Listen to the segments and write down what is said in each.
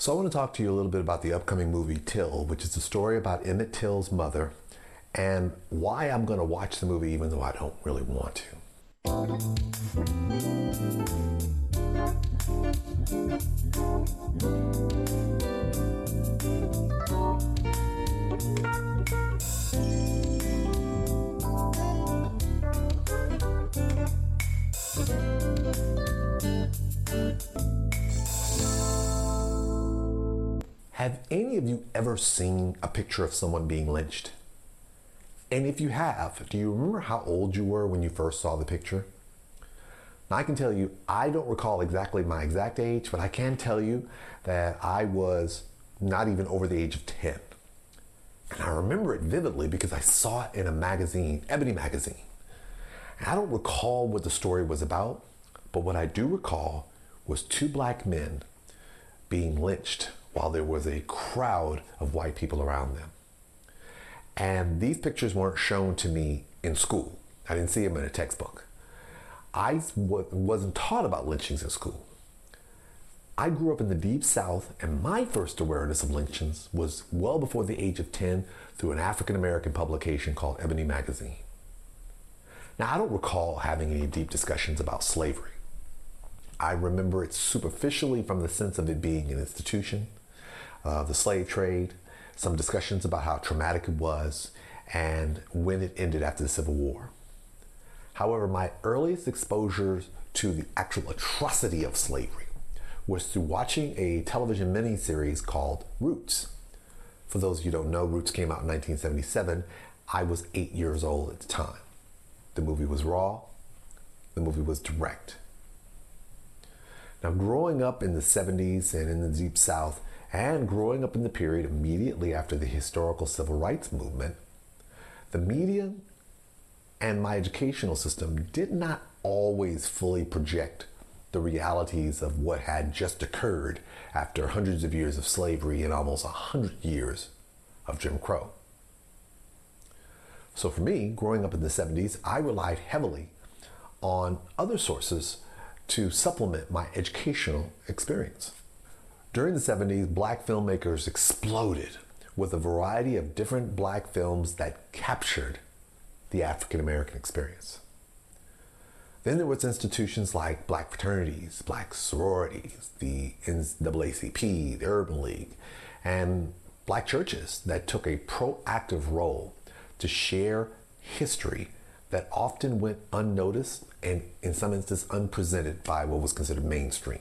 So I want to talk to you a little bit about the upcoming movie Till, which is the story about Emmett Till's mother, and why I'm going to watch the movie even though I don't really want to. Have any of you ever seen a picture of someone being lynched? And if you have, do you remember how old you were when you first saw the picture? Now I can tell you, I don't recall exactly my exact age, but I can tell you that I was not even over the age of 10. And I remember it vividly because I saw it in a magazine, Ebony magazine. And I don't recall what the story was about, but what I do recall was two black men being lynched while there was a crowd of white people around them. And these pictures weren't shown to me in school. I didn't see them in a textbook. I wasn't taught about lynchings in school. I grew up in the Deep South, and my first awareness of lynchings was well before the age of 10 through an African-American publication called Ebony magazine. Now, I don't recall having any deep discussions about slavery. I remember it superficially from the sense of it being an institution, the slave trade, some discussions about how traumatic it was, and when it ended after the Civil War. However, my earliest exposure to the actual atrocity of slavery was through watching a television miniseries called Roots. For those of you who don't know, Roots came out in 1977. I was 8 years old at the time. The movie was raw. The movie was direct. Now, growing up in the 70s and in the Deep South, and growing up in the period immediately after the historical civil rights movement, the media and my educational system did not always fully project the realities of what had just occurred after hundreds of years of slavery and almost 100 years of Jim Crow. So for me, growing up in the 70s, I relied heavily on other sources to supplement my educational experience. During the 70s, black filmmakers exploded with a variety of different black films that captured the African American experience. Then there was institutions like black fraternities, black sororities, the NAACP, the Urban League, and black churches that took a proactive role to share history that often went unnoticed and in some instances unpresented by what was considered mainstream.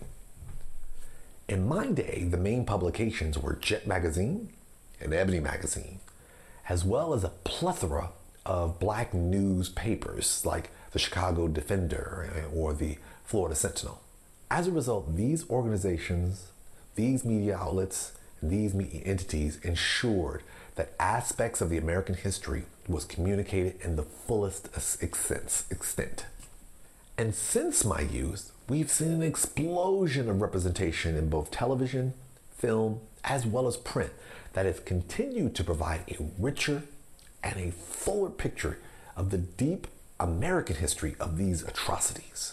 In my day, the main publications were Jet Magazine and Ebony Magazine, as well as a plethora of black newspapers like the Chicago Defender or the Florida Sentinel. As a result, these organizations, these media outlets, and these media entities ensured that aspects of the American history was communicated in the fullest extent. And since my youth, we've seen an explosion of representation in both television, film, as well as print that has continued to provide a richer and a fuller picture of the deep American history of these atrocities.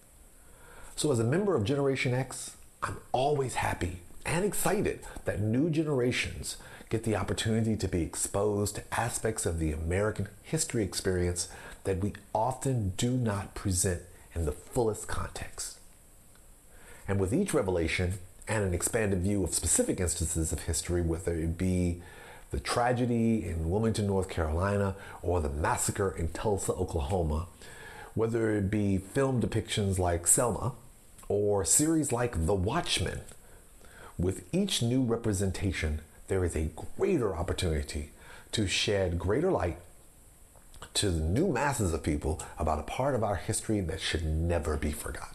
So as a member of Generation X, I'm always happy and excited that new generations get the opportunity to be exposed to aspects of the American history experience that we often do not present in the fullest context. And with each revelation and an expanded view of specific instances of history, whether it be the tragedy in Wilmington, North Carolina, or the massacre in Tulsa, Oklahoma, whether it be film depictions like Selma, or series like The Watchmen, with each new representation, there is a greater opportunity to shed greater light to the new masses of people about a part of our history that should never be forgotten.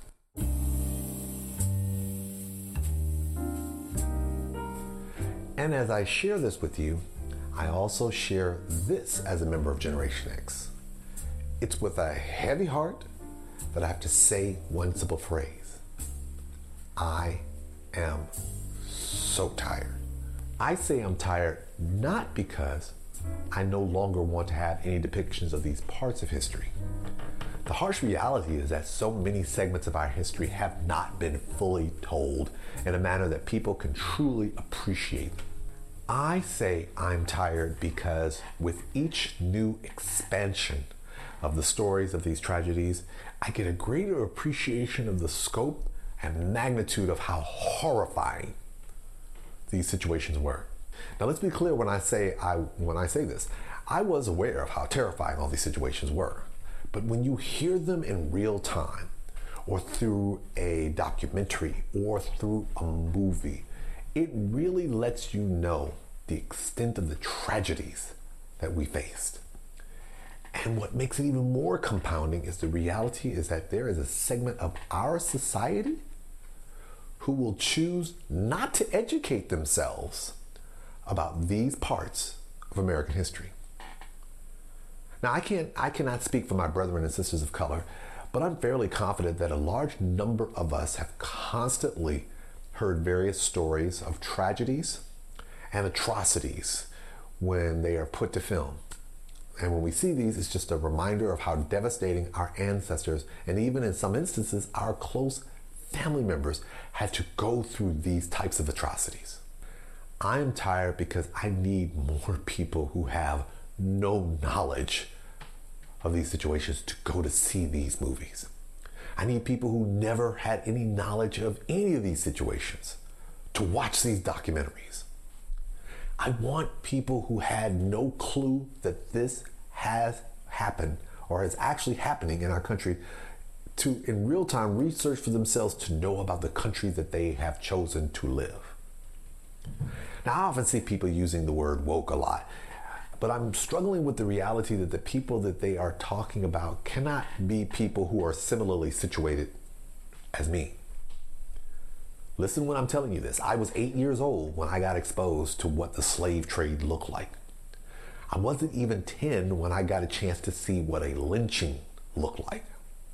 And as I share this with you, I also share this as a member of Generation X. It's with a heavy heart that I have to say one simple phrase. I am so tired. I say I'm tired not because I no longer want to have any depictions of these parts of history. The harsh reality is that so many segments of our history have not been fully told in a manner that people can truly appreciate. I say I'm tired because with each new expansion of the stories of these tragedies, I get a greater appreciation of the scope and magnitude of how horrifying these situations were. Now let's be clear when I say this. I was aware of how terrifying all these situations were. But when you hear them in real time, or through a documentary, or through a movie, it really lets you know the extent of the tragedies that we faced. And what makes it even more compounding is the reality is that there is a segment of our society who will choose not to educate themselves about these parts of American history. Now, I cannot speak for my brethren and sisters of color, but I'm fairly confident that a large number of us have constantly heard various stories of tragedies and atrocities when they are put to film. And when we see these, it's just a reminder of how devastating our ancestors, and even in some instances, our close family members had to go through these types of atrocities. I'm tired because I need more people who have no knowledge of these situations to go to see these movies. I need people who never had any knowledge of any of these situations to watch these documentaries. I want people who had no clue that this has happened or is actually happening in our country to, in real time, research for themselves to know about the country that they have chosen to live. Now, I often see people using the word woke a lot, but I'm struggling with the reality that the people that they are talking about cannot be people who are similarly situated as me. Listen when I'm telling you this. I was 8 years old when I got exposed to what the slave trade looked like. I wasn't even 10 when I got a chance to see what a lynching looked like.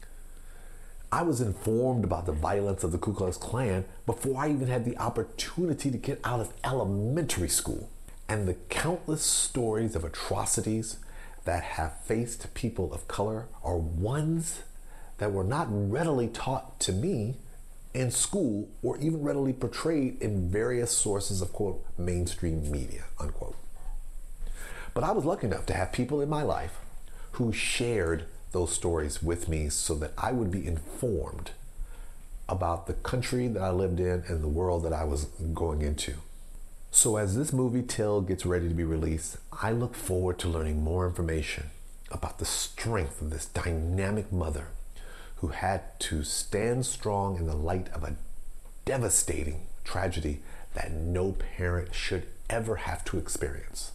I was informed about the violence of the Ku Klux Klan before I even had the opportunity to get out of elementary school. And the countless stories of atrocities that have faced people of color are ones that were not readily taught to me in school or even readily portrayed in various sources of, quote, mainstream media, unquote. But I was lucky enough to have people in my life who shared those stories with me so that I would be informed about the country that I lived in and the world that I was going into. So as this movie Till gets ready to be released, I look forward to learning more information about the strength of this dynamic mother who had to stand strong in the light of a devastating tragedy that no parent should ever have to experience.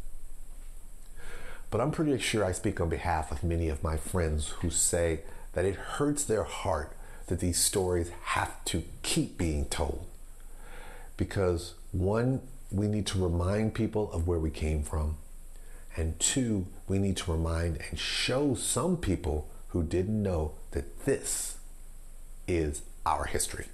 But I'm pretty sure I speak on behalf of many of my friends who say that it hurts their heart that these stories have to keep being told. Because one, we need to remind people of where we came from. And two, we need to remind and show some people who didn't know that this is our history.